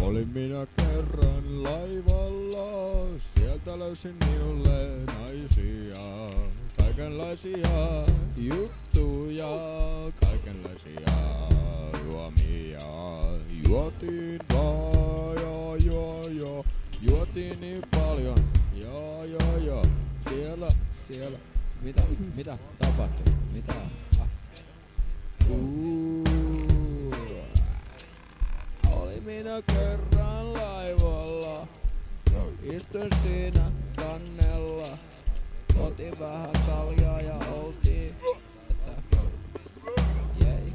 Olin minä kerran laivalla, sieltä löysin minulle naisia. Kaikenlaisia juttuja, kaikenlaisia juomia. Juotiin vaan ja, juotiin niin paljon. Ja, siellä. Mitä tapahtui? Mitä? Oli minä kerran laivalla, istuin siinä kannella. Otin vähän kaljaa ja oltiin, että jei.